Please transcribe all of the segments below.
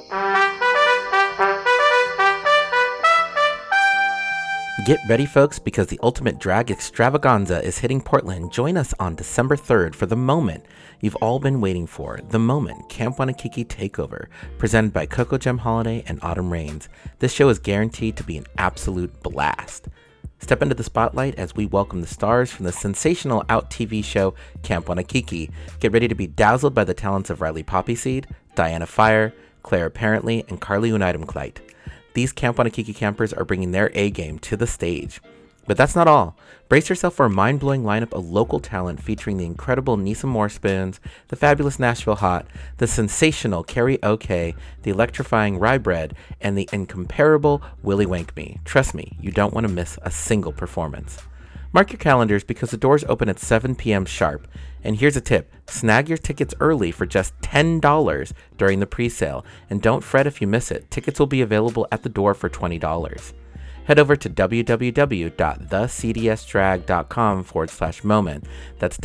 Get ready, folks, because the Ultimate Drag Extravaganza is hitting Portland. Join us on December 3rd for the moment you've all been waiting for. The Moment Camp Wanakiki Takeover, presented by Coco Gem Holiday and Autumn Rains. This show is guaranteed to be an absolute blast. Step into the spotlight as we welcome the stars from the sensational Out TV show Camp Wanakiki. Get ready to be dazzled by the talents of Riley Poppyseed, Diana Fire, Claire Apparently, and Carly Unidemkleit. These Camp Wanakiki campers are bringing their A-game to the stage. But that's not all. Brace yourself for a mind-blowing lineup of local talent featuring the incredible Nisa Moorespoons, the fabulous Nashville Hot, the sensational Carrie OK, the electrifying Rye Bread, and the incomparable Willie Wankme. Trust me, you don't want to miss a single performance. Mark your calendars because the doors open at 7 p.m. sharp. And here's a tip. Snag your tickets early for just $10 during the pre-sale. And don't fret if you miss it. Tickets will be available at the door for $20. Head over to www.thecdsdrag.com/moment. That's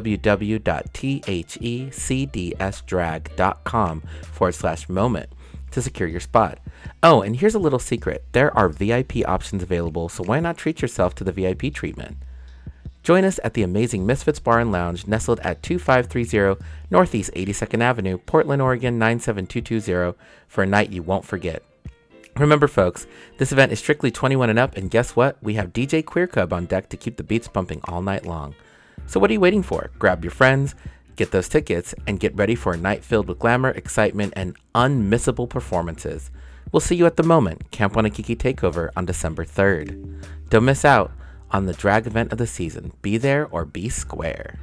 www.thecdsdrag.com/moment to secure your spot. Oh, and here's a little secret. There are VIP options available, so why not treat yourself to the VIP treatment? Join us at the amazing Misfits Bar and Lounge, nestled at 2530 Northeast 82nd Avenue, Portland, Oregon 97220, for a night you won't forget. Remember, folks, this event is strictly 21 and up, and guess what? We have DJ Queer Cub on deck to keep the beats pumping all night long. So what are you waiting for? Grab your friends, get those tickets, and get ready for a night filled with glamour, excitement, and unmissable performances. We'll see you at the Moment Camp Wanakiki Takeover on December 3rd. Don't miss out on the drag event of the season. Be there or be square.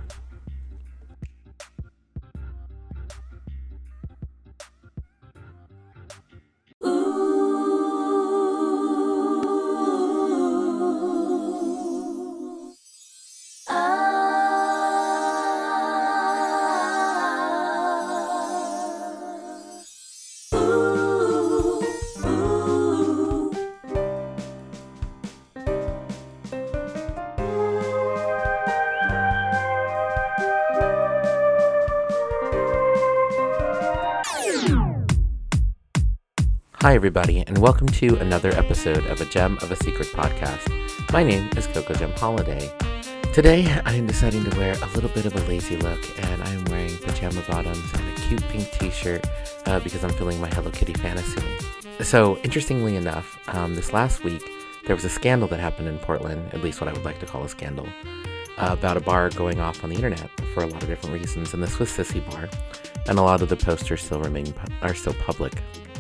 Hi everybody, and welcome to another episode of A Gem of a Secret podcast. My name is Coco Gem Holiday. Today, I am deciding to wear a little bit of a lazy look, and I am wearing pajama bottoms and a cute pink t-shirt because I'm feeling my Hello Kitty fantasy. So, interestingly enough, this last week, there was a scandal that happened in Portland, at least what I would like to call a scandal, about a bar going off on the internet for a lot of different reasons, and this was Sissy Bar, and a lot of the posters are still public.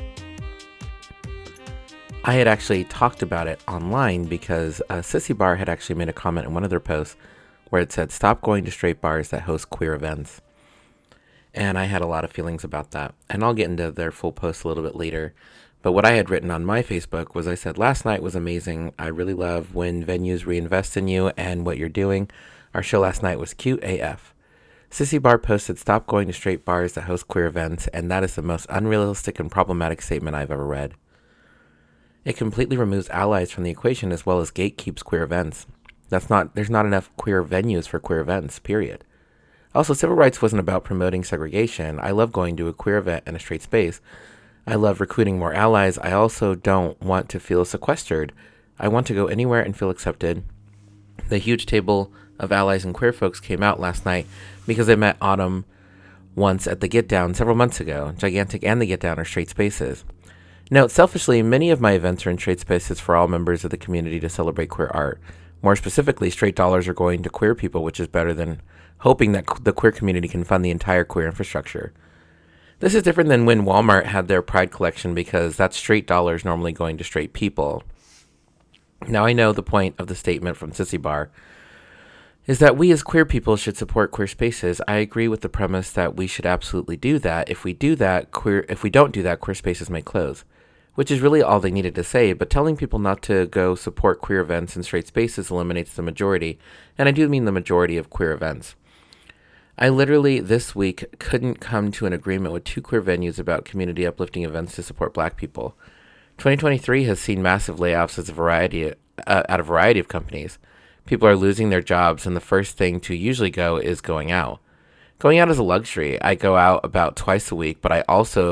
I had actually talked about it online because Sissy Bar had actually made a comment in one of their posts where it said, "Stop going to straight bars that host queer events." And I had a lot of feelings about that. And I'll get into their full post a little bit later. But what I had written on my Facebook was, I said, "Last night was amazing. I really love when venues reinvest in you and what you're doing. Our show last night was cute AF." Sissy Bar posted, "Stop going to straight bars that host queer events. And that is the most unrealistic and problematic statement I've ever read. It completely removes allies from the equation as well as gatekeeps queer events. There's not enough queer venues for queer events, period. Also, civil rights wasn't about promoting segregation. I love going to a queer event in a straight space. I love recruiting more allies. I also don't want to feel sequestered. I want to go anywhere and feel accepted." The huge table of allies and queer folks came out last night because they met Autumn once at the Get Down several months ago. Gigantic and the Get Down are straight spaces. Note, selfishly, many of my events are in straight spaces for all members of the community to celebrate queer art. More specifically, straight dollars are going to queer people, which is better than hoping that the queer community can fund the entire queer infrastructure. This is different than when Walmart had their Pride collection because that's straight dollars normally going to straight people. Now, I know the point of the statement from Sissy Bar is that we as queer people should support queer spaces. I agree with the premise that we should absolutely do that. If we don't do that, queer spaces may close. Which is really all they needed to say, but telling people not to go support queer events in straight spaces eliminates the majority, and I do mean the majority of queer events. I literally, this week, couldn't come to an agreement with two queer venues about community uplifting events to support Black people. 2023 has seen massive layoffs at a variety of companies. People are losing their jobs, and the first thing to usually go is going out. Going out is a luxury. I go out about twice a week, but I also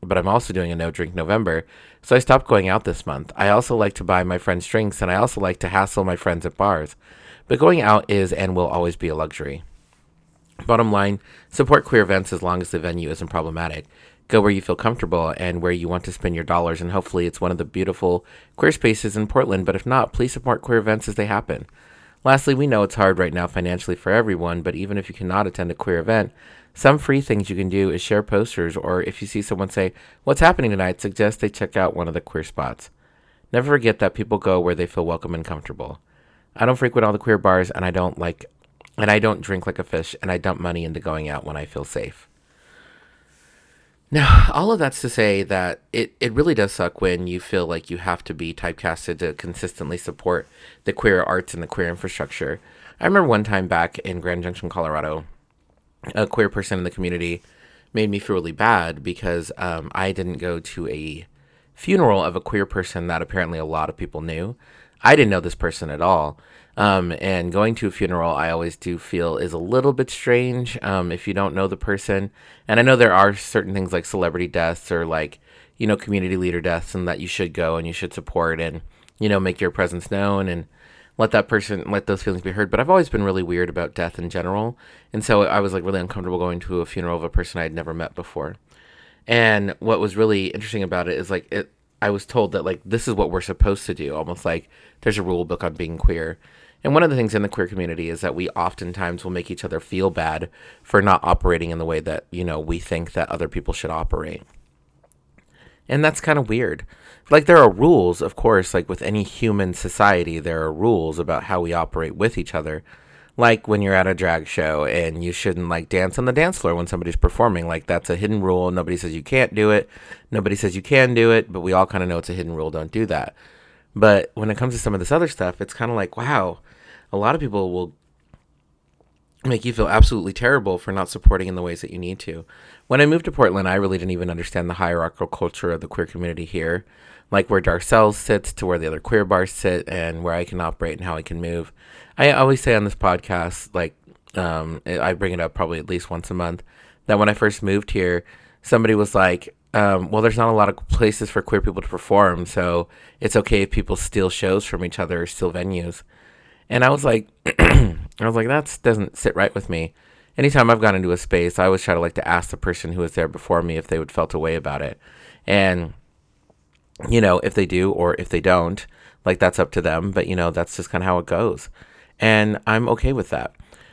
but I'm also doing a no drink November. So I stopped going out this month. I also like to buy my friends drinks, and I also like to hassle my friends at bars. But going out is and will always be a luxury. Bottom line, support queer events as long as the venue isn't problematic. Go where you feel comfortable and where you want to spend your dollars, and hopefully it's one of the beautiful queer spaces in Portland, but if not, please support queer events as they happen. Lastly, we know it's hard right now financially for everyone, but even if you cannot attend a queer event, some free things you can do is share posters, or if you see someone say, "What's happening tonight?" suggest they check out one of the queer spots. Never forget that people go where they feel welcome and comfortable. I don't frequent all the queer bars, and I don't drink like a fish, and I dump money into going out when I feel safe. Now, all of that's to say that it really does suck when you feel like you have to be typecasted to consistently support the queer arts and the queer infrastructure. I remember one time back in Grand Junction, Colorado, a queer person in the community made me feel really bad because I didn't go to a funeral of a queer person that apparently a lot of people knew. I didn't know this person at all. And going to a funeral, I always do feel is a little bit strange if you don't know the person. And I know there are certain things like celebrity deaths or like, community leader deaths, and that you should go and you should support and, make your presence known and let those feelings be heard. But I've always been really weird about death in general. And so I was like really uncomfortable going to a funeral of a person I had never met before. And what was really interesting about it is I was told that like this is what we're supposed to do, almost like there's a rule book on being queer. And one of the things in the queer community is that we oftentimes will make each other feel bad for not operating in the way that, we think that other people should operate. And that's kind of weird. Like there are rules, of course, like with any human society, there are rules about how we operate with each other. Like when you're at a drag show and you shouldn't like dance on the dance floor when somebody's performing. Like that's a hidden rule. Nobody says you can't do it. Nobody says you can do it, but we all kind of know it's a hidden rule. Don't do that. But when it comes to some of this other stuff, it's kind of like, wow, a lot of people will make you feel absolutely terrible for not supporting in the ways that you need to. When I moved to Portland, I really didn't even understand the hierarchical culture of the queer community here, like where Darcel sits to where the other queer bars sit and where I can operate and how I can move. I always say on this podcast, I bring it up probably at least once a month, that when I first moved here, somebody was like, well, there's not a lot of places for queer people to perform, so it's okay if people steal shows from each other or steal venues. And I was like, that doesn't sit right with me. Anytime I've gone into a space, I always try to ask the person who was there before me if they would felt a way about it. And, if they do or if they don't, that's up to them. But, that's just kind of how it goes. And I'm okay with that.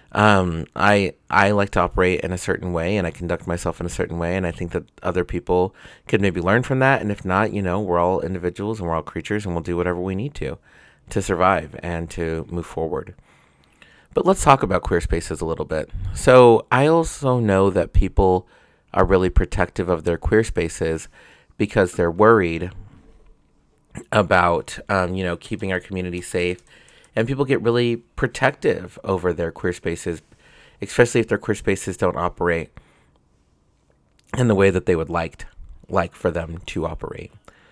I like to operate in a certain way and I conduct myself in a certain way. And I think that other people could maybe learn from that. And if not, we're all individuals and we're all creatures and we'll do whatever we need to survive and to move forward. But let's talk about queer spaces a little bit. So I also know that people are really protective of their queer spaces because they're worried about, keeping our community safe. And people get really protective over their queer spaces, especially if their queer spaces don't operate in the way that they would like for them to operate.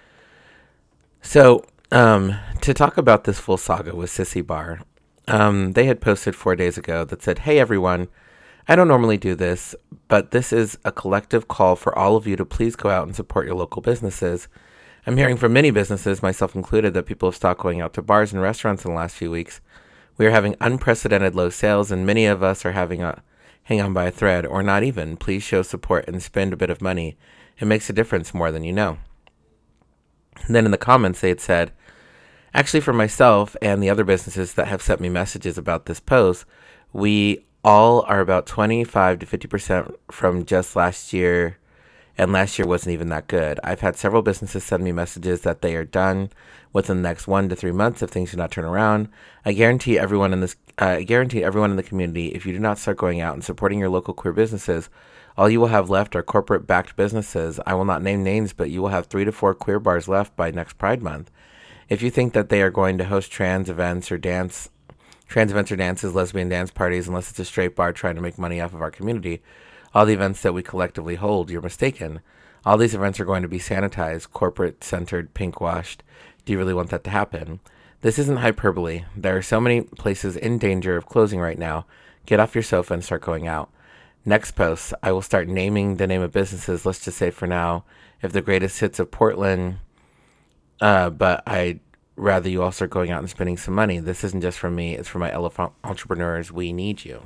So, to talk about this full saga with Sissy Bar, they had posted 4 days ago that said, "Hey everyone, I don't normally do this, but this is a collective call for all of you to please go out and support your local businesses. I'm hearing from many businesses, myself included, that people have stopped going out to bars and restaurants in the last few weeks. We are having unprecedented low sales, and many of us are having a hang on by a thread, or not even. Please show support and spend a bit of money. It makes a difference more than you know." And then in the comments, they had said, "Actually, for myself and the other businesses that have sent me messages about this post, we all are about 25 to 50% from just last year, and last year wasn't even that good. I've had several businesses send me messages that they are done within the next 1 to 3 months if things do not turn around. I guarantee everyone in the community, if you do not start going out and supporting your local queer businesses, all you will have left are corporate-backed businesses. I will not name names, but you will have 3 to 4 queer bars left by next Pride Month. If you think that they are going to host trans events or dances, lesbian dance parties, unless it's a straight bar trying to make money off of our community, all the events that we collectively hold, you're mistaken. All these events are going to be sanitized, corporate-centered, pink-washed. Do you really want that to happen? This isn't hyperbole. There are so many places in danger of closing right now. Get off your sofa and start going out. Next post, I will start naming the name of businesses. Let's just say for now, if the greatest hits of Portland, but I'd rather you all start going out and spending some money. This isn't just for me, it's for my elephant entrepreneurs. We need you.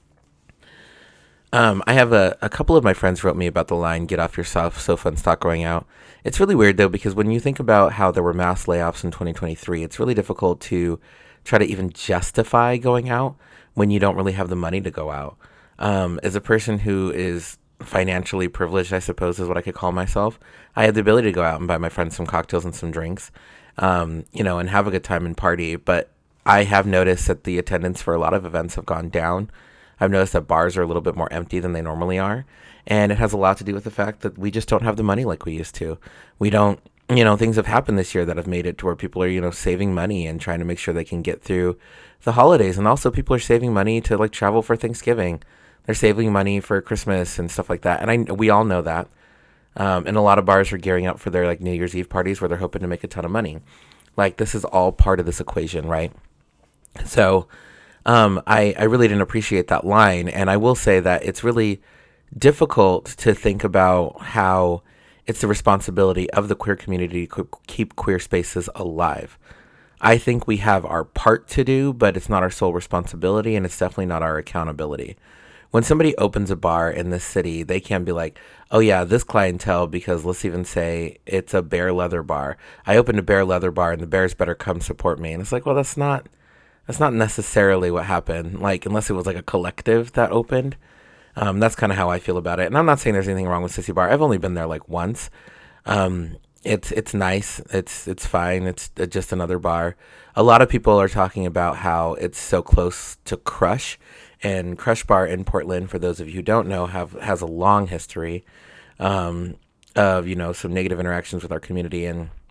I have a couple of my friends wrote me about the line, get off your sofa and stop going out. It's really weird though, because when you think about how there were mass layoffs in 2023, it's really difficult to try to even justify going out when you don't really have the money to go out. As a person who is financially privileged, I suppose is what I could call myself, I had the ability to go out and buy my friends some cocktails and some drinks, and have a good time and party. But I have noticed that the attendance for a lot of events have gone down. I've noticed that bars are a little bit more empty than they normally are. And it has a lot to do with the fact that we just don't have the money like we used to. We don't, things have happened this year that have made it to where people are, saving money and trying to make sure they can get through the holidays. And also people are saving money to like travel for Thanksgiving. They're saving money for Christmas and stuff like that. And we all know that. And a lot of bars are gearing up for their like New Year's Eve parties where they're hoping to make a ton of money. Like this is all part of this equation, right? So, I really didn't appreciate that line. And I will say that it's really difficult to think about how it's the responsibility of the queer community to keep queer spaces alive. I think we have our part to do, but it's not our sole responsibility, and it's definitely not our accountability. When somebody opens a bar in this city, they can't be like, oh yeah, this clientele, because let's even say it's a bare leather bar. I opened a bare leather bar and the bears better come support me. And it's like, well, that's not necessarily what happened. Like, unless it was like a collective that opened. That's kind of how I feel about it. And I'm not saying there's anything wrong with Sissy Bar. I've only been there like once. It's nice. It's fine. It's just another bar. A lot of people are talking about how it's so close to Crush, and Crush Bar in Portland, for those of you who don't know, has a long history of some negative interactions with our community,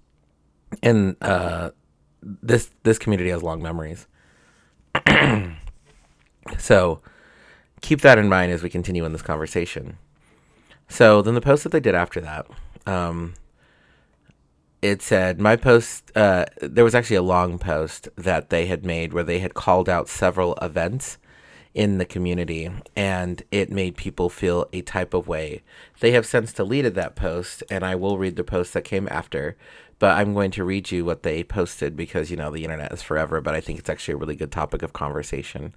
and this community has long memories. So keep that in mind as we continue in this conversation. So then the post that they did after that, it said, my post, there was actually a long post that they had made where they had called out several events in the community, and it made people feel a type of way. They have since deleted that post, and I will read the post that came after, but I'm going to read you what they posted because, the internet is forever, but I think it's actually a really good topic of conversation.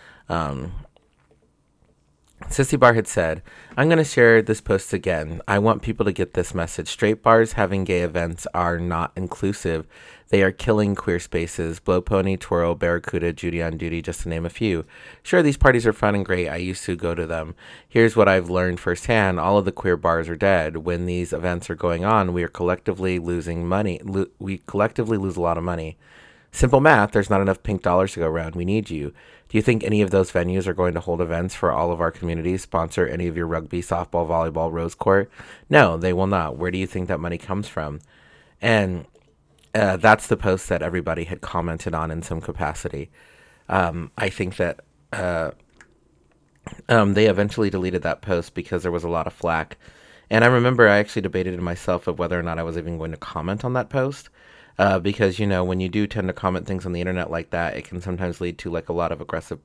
Sissy Bar had said, I'm going to share this post again. I want people to get this message. Straight bars having gay events are not inclusive. They are killing queer spaces. Blow Pony, Twirl, Barracuda, Judy on Duty, just to name a few. Sure, these parties are fun and great. I used to go to them. Here's what I've learned firsthand. All of the queer bars are dead. When these events are going on, we are collectively losing money. We collectively lose a lot of money. Simple math, there's not enough pink dollars to go around. We need you. Do you think any of those venues are going to hold events for all of our communities, sponsor any of your rugby, softball, volleyball, rose court? No, they will not. Where do you think that money comes from? And that's the post that everybody had commented on in some capacity. I think that they eventually deleted that post because there was a lot of flack. And I remember I actually debated in myself of whether or not I was even going to comment on that post. Because, when you do tend to comment things on the internet like that, it can sometimes lead to like a lot of aggressive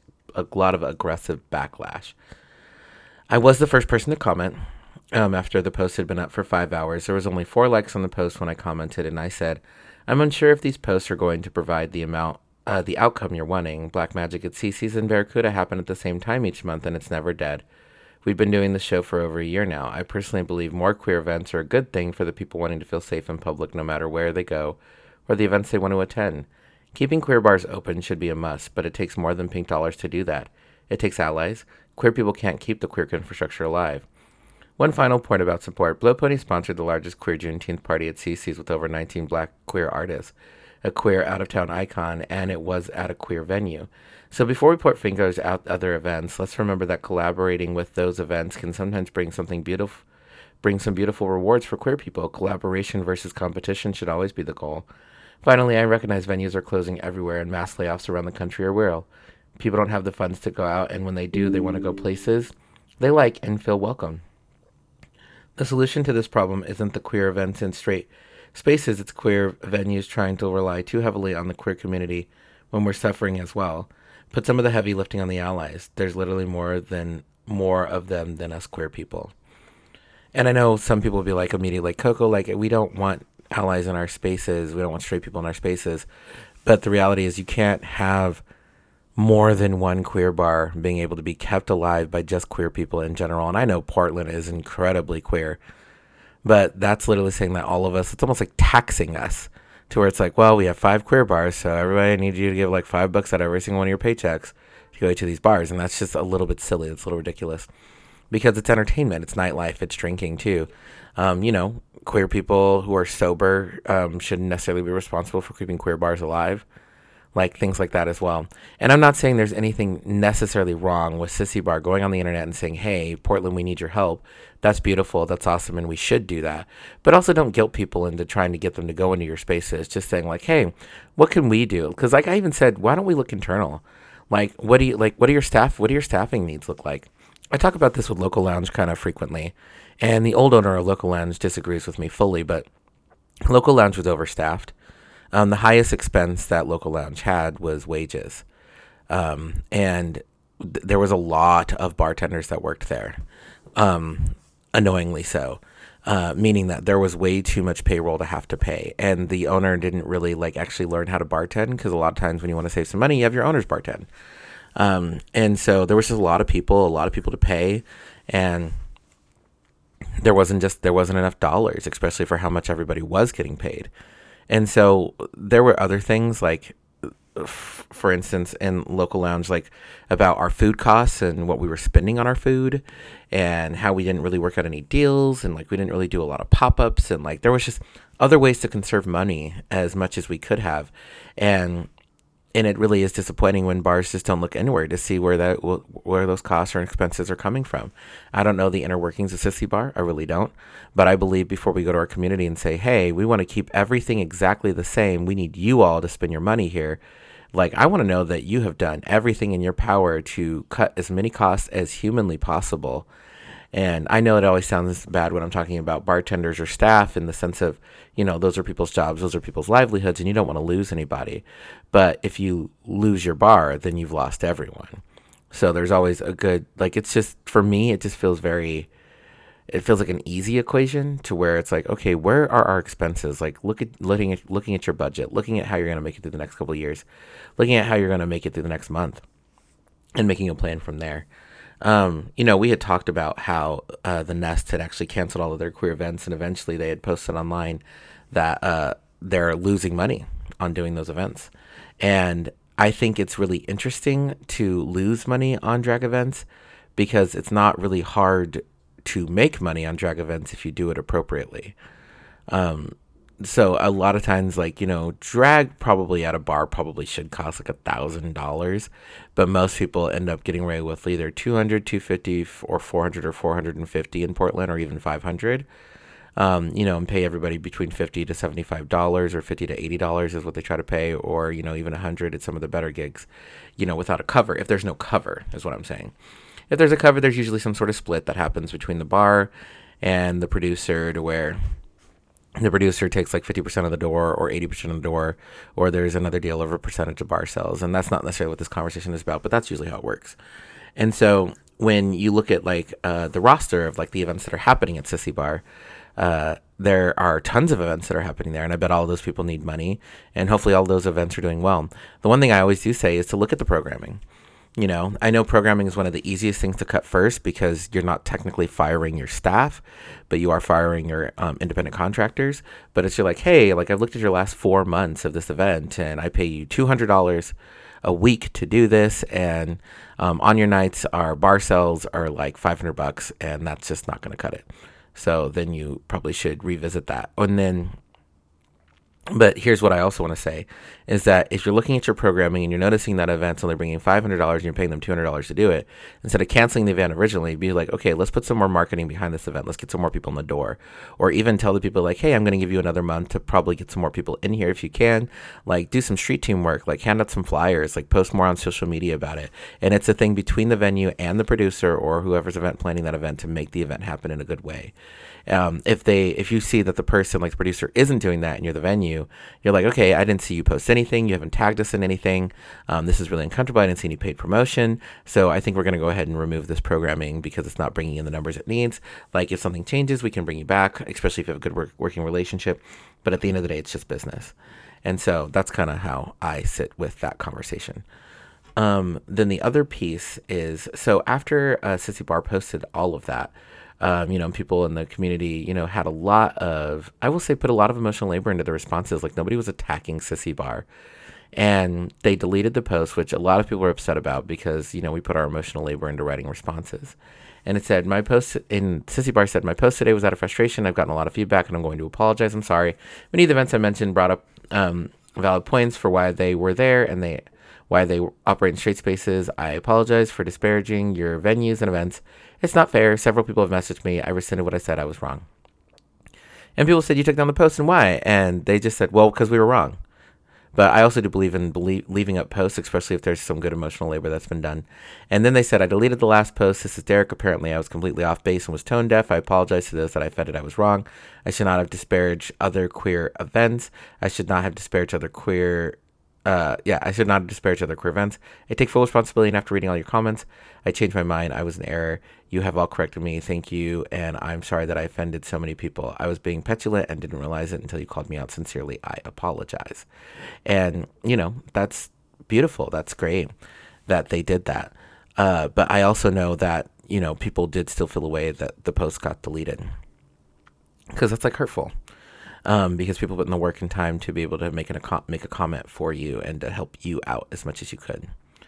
backlash. I was the first person to comment after the post had been up for 5 hours. There was only 4 likes on the post when I commented, and I said, I'm unsure if these posts are going to provide the outcome you're wanting. Black Magic at CC's and Barracuda happen at the same time each month, and it's never dead. We've been doing this show for over a year now. I personally believe more queer events are a good thing for the people wanting to feel safe in public no matter where they go or the events they want to attend. Keeping queer bars open should be a must, but it takes more than pink dollars to do that. It takes allies. Queer people can't keep the queer infrastructure alive. One final point about support. Blow Pony sponsored the largest queer Juneteenth party at CC's with over 19 black queer artists, a queer out-of-town icon, and it was at a queer venue. So before we point fingers at other events, let's remember that collaborating with those events can sometimes bring some beautiful rewards for queer people. Collaboration versus competition should always be the goal. Finally, I recognize venues are closing everywhere and mass layoffs around the country are real. People don't have the funds to go out, and when they do, they want to go places they like and feel welcome. The solution to this problem isn't the queer events in straight spaces, it's queer venues trying to rely too heavily on the queer community when we're suffering as well. Put some of the heavy lifting on the allies. There's literally more more of them than us queer people. And I know some people will be like immediately like, Coco, like we don't want allies in our spaces. We don't want straight people in our spaces. But the reality is you can't have more than one queer bar being able to be kept alive by just queer people in general. And I know Portland is incredibly queer, but that's literally saying that all of us, it's almost like taxing us to where it's like, well, we have 5 queer bars, so everybody needs you to give like $5 out of every single one of your paychecks to go to these bars. And that's just a little bit silly. It's a little ridiculous because it's entertainment. It's nightlife. It's drinking too. Queer people who are sober shouldn't necessarily be responsible for keeping queer bars alive. Like things like that as well. And I'm not saying there's anything necessarily wrong with Sissy Bar going on the internet and saying, hey, Portland, we need your help. That's beautiful. That's awesome. And we should do that. But also don't guilt people into trying to get them to go into your spaces. Just saying like, hey, what can we do? Because like I even said, why don't we look internal? Like, what do your staffing needs look like? I talk about this with Local Lounge kind of frequently. And the old owner of Local Lounge disagrees with me fully, but Local Lounge was overstaffed. The highest expense that Local Lounge had was wages. There was a lot of bartenders that worked there, annoyingly so, meaning that there was way too much payroll to have to pay. And the owner didn't really like actually learn how to bartend because a lot of times when you want to save some money, you have your owner's bartend. And so there was just a lot of people to pay, and there wasn't enough dollars, especially for how much everybody was getting paid. And so there were other things like, for instance, in Local Lounge, like about our food costs and what we were spending on our food and how we didn't really work out any deals. And like, we didn't really do a lot of pop-ups, and like, there was just other ways to conserve money as much as we could have. And it really is disappointing when bars just don't look anywhere to see where those costs or expenses are coming from. I don't know the inner workings of Sissy Bar. I really don't. But I believe before we go to our community and say, hey, we want to keep everything exactly the same, we need you all to spend your money here. Like, I want to know that you have done everything in your power to cut as many costs as humanly possible. And I know it always sounds bad when I'm talking about bartenders or staff in the sense of, those are people's jobs, those are people's livelihoods, and you don't want to lose anybody. But if you lose your bar, then you've lost everyone. So there's always a good, like, it's just, for me, it just feels it feels like an easy equation to where it's like, okay, where are our expenses? Like, looking at your budget, looking at how you're going to make it through the next couple of years, looking at how you're going to make it through the next month, and making a plan from there. We had talked about how the Nest had actually canceled all of their queer events, and eventually they had posted online that they're losing money on doing those events. And I think it's really interesting to lose money on drag events because it's not really hard to make money on drag events if you do it appropriately. So a lot of times, like, drag probably at a bar probably should cost like $1,000, but most people end up getting away with either $200, $250, or $400 or $450 in Portland, or even $500. And pay everybody between $50 to $75 or $50 to $80 is what they try to pay, or even $100 at some of the better gigs, without a cover. If there's no cover, is what I'm saying. If there's a cover, there's usually some sort of split that happens between the bar and the producer to where the producer takes like 50% of the door or 80% of the door, or there's another deal over a percentage of bar sales. And that's not necessarily what this conversation is about, but that's usually how it works. And so when you look at like the roster of like the events that are happening at Sissy Bar, there are tons of events that are happening there. And I bet all of those people need money, and hopefully all those events are doing well. The one thing I always do say is to look at the programming. I know programming is one of the easiest things to cut first because you're not technically firing your staff, but you are firing your independent contractors. But it's you're like, hey, like I've looked at your last 4 months of this event and I pay you $200 a week to do this. And on your nights, our bar sales are like $500, and that's just not going to cut it. So then you probably should revisit that. And then, but here's what I also want to say is that if you're looking at your programming and you're noticing that event's only bringing $500 and you're paying them $200 to do it, instead of canceling the event originally, be like, okay, let's put some more marketing behind this event. Let's get some more people in the door. Or even tell the people like, hey, I'm going to give you another month to probably get some more people in here if you can. Like, do some street team work, like hand out some flyers, like post more on social media about it. And it's a thing between the venue and the producer or whoever's event planning that event to make the event happen in a good way. If you see that the person, like the producer, isn't doing that and you're the venue, you. You're like, okay, I didn't see you post anything. You haven't tagged us in anything. This is really uncomfortable. I didn't see any paid promotion. So I think we're going to go ahead and remove this programming because it's not bringing in the numbers it needs. Like, if something changes, we can bring you back, especially if you have a good working relationship. But at the end of the day, it's just business. And so that's kind of how I sit with that conversation. Then the other piece is, so after Sissy Bar posted all of that, people in the community, had a lot of, I will say, put a lot of emotional labor into the responses. Like, nobody was attacking Sissy Bar. And they deleted the post, which a lot of people were upset about because, we put our emotional labor into writing responses. And it said, Sissy Bar said, my post today was out of frustration. I've gotten a lot of feedback and I'm going to apologize. I'm sorry. Many of the events I mentioned brought up valid points for why they were there and why they operate in straight spaces. I apologize for disparaging your venues and events. It's not fair. Several people have messaged me. I rescinded what I said. I was wrong. And people said, you took down the post and why? And they just said, well, because we were wrong. But I also do believe in leaving up posts, especially if there's some good emotional labor that's been done. And then they said, I deleted the last post. This is Derek. Apparently, I was completely off base and was tone deaf. I apologize to those that I offended. I was wrong. I should not have disparaged other queer events. I should not have disparaged other queer I should not disparage other queer events. I take full responsibility, and after reading all your comments, I changed my mind. I was in error. You have all corrected me. Thank you, and I'm sorry that I offended so many people. I was being petulant and didn't realize it until you called me out. Sincerely, I apologize. And, that's beautiful. That's great that they did that. But I also know that, people did still feel a way that the post got deleted. Because that's, hurtful. Because people put in the work and time to be able to make a comment for you and to help you out as much as you could.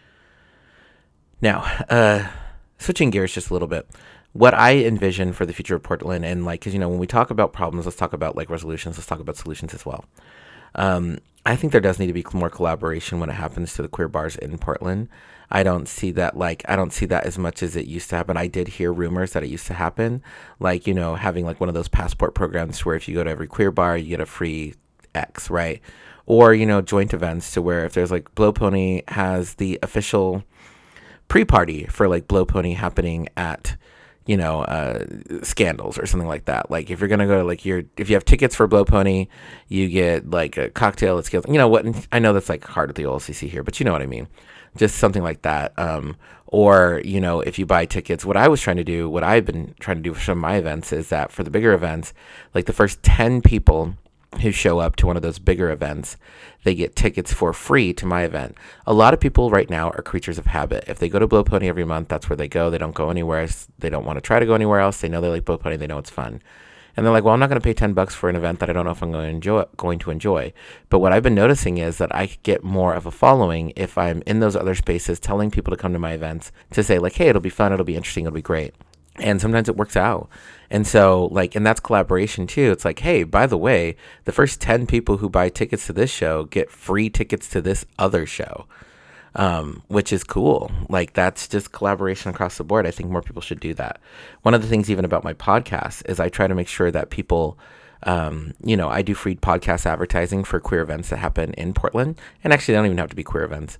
Now, switching gears just a little bit, what I envision for the future of Portland, and because when we talk about problems, let's talk about resolutions. Let's talk about solutions as well. I think there does need to be more collaboration when it happens to the queer bars in Portland. I don't see that as much as it used to happen. I did hear rumors that it used to happen, having one of those passport programs where if you go to every queer bar, you get a free X, right? Or, joint events to where if there's Blow Pony has the official pre-party for Blow Pony happening at, Scandals or something like that. If you're gonna go to if you have tickets for Blow Pony, you get a cocktail at Scandals. What? I know that's hard at the OLCC here, but you know what I mean. Just something like that. Or, if you buy tickets, what I've been trying to do for some of my events is that for the bigger events, the first 10 people who show up to one of those bigger events, they get tickets for free to my event. A lot of people right now are creatures of habit. If they go to Blow Pony every month, that's where they go. They don't go anywhere else. They don't want to try to go anywhere else. They know they like Blow Pony. They know it's fun. And they're like, well, I'm not going to pay $10 for an event that I don't know if I'm going to enjoy. But what I've been noticing is that I could get more of a following if I'm in those other spaces telling people to come to my events to say hey, it'll be fun, it'll be interesting, it'll be great. And sometimes it works out. And so and that's collaboration too. It's hey, by the way, the first 10 people who buy tickets to this show get free tickets to this other show. Which is cool. That's just collaboration across the board. I think more people should do that. One of the things even about my podcast is I try to make sure that people, I do free podcast advertising for queer events that happen in Portland. And actually, they don't even have to be queer events.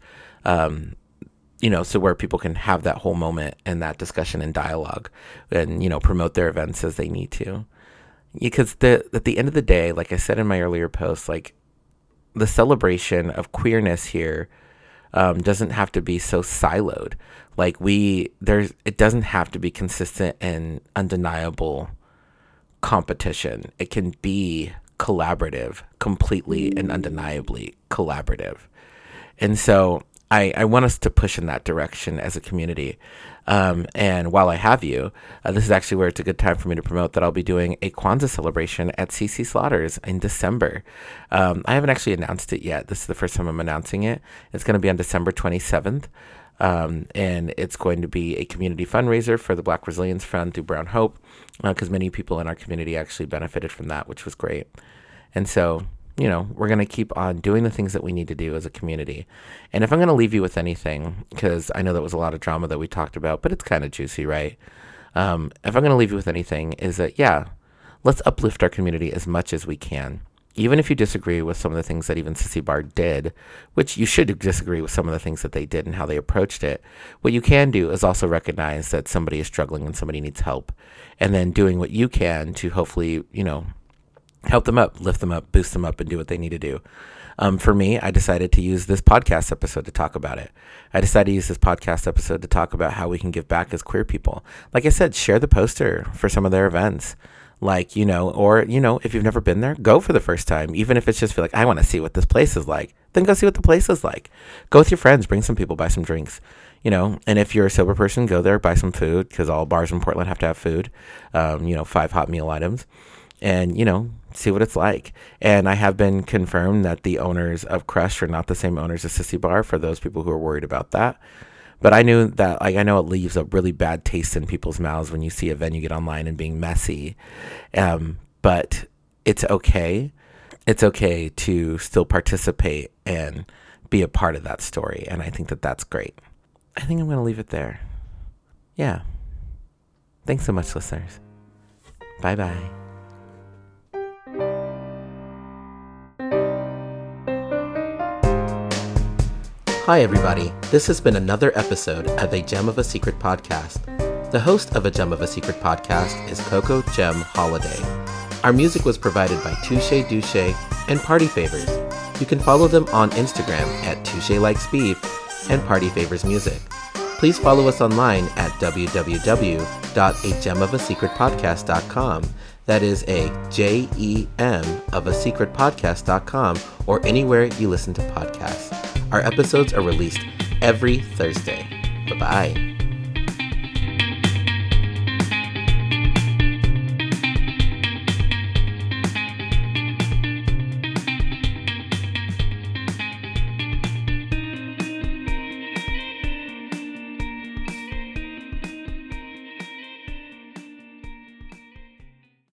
So where people can have that whole moment and that discussion and dialogue and, promote their events as they need to. Because at the end of the day, like I said in my earlier post, the celebration of queerness here doesn't have to be so siloed. It doesn't have to be consistent and undeniable competition. It can be collaborative, completely and undeniably collaborative. And so I want us to push in that direction as a community. And while I have you, this is actually where it's a good time for me to promote that I'll be doing a Kwanzaa celebration at CC Slaughters in December. I haven't actually announced it yet. This is the first time I'm announcing it. It's going to be on December 27th. And it's going to be a community fundraiser for the Black Resilience Fund through Brown Hope, because many people in our community actually benefited from that, which was great. And so, we're going to keep on doing the things that we need to do as a community. And if I'm going to leave you with anything, because I know that was a lot of drama that we talked about, but it's kind of juicy, right? If I'm going to leave you with anything, is that, let's uplift our community as much as we can. Even if you disagree with some of the things that even Sissy Bar did, which you should disagree with some of the things that they did and how they approached it, what you can do is also recognize that somebody is struggling and somebody needs help. And then doing what you can to hopefully, help them up, lift them up, boost them up, and do what they need to do. For me, I decided to use this podcast episode to talk about it. I decided to use this podcast episode to talk about how we can give back as queer people. Like I said, share the poster for some of their events. Like, or, if you've never been there, go for the first time. Even if it's just feel like, I want to see what this place is like, then go see what the place is like. Go with your friends, bring some people, buy some drinks, and if you're a sober person, go there, buy some food, because all bars in Portland have to have food, 5 hot meal items, and, see what it's like. And I have been confirmed that the owners of Crush are not the same owners as Sissy Bar, for those people who are worried about that. But I knew that, I know it leaves a really bad taste in people's mouths when you see a venue get online and being messy. But it's okay. It's okay to still participate and be a part of that story. And I think that that's great. I think I'm going to leave it there. Yeah. Thanks so much, listeners. Bye-bye. Hi, everybody. This has been another episode of A Gem of a Secret podcast. The host of A Gem of a Secret podcast is Coco Gem Holiday. Our music was provided by Touche Douche and Party Favors. You can follow them on Instagram at Touche Likes Beef and Party Favors Music. Please follow us online at www.agemofasecretpodcast.com. That is GEM of a secretpodcast.com, or anywhere you listen to podcasts. Our episodes are released every Thursday. Bye-bye.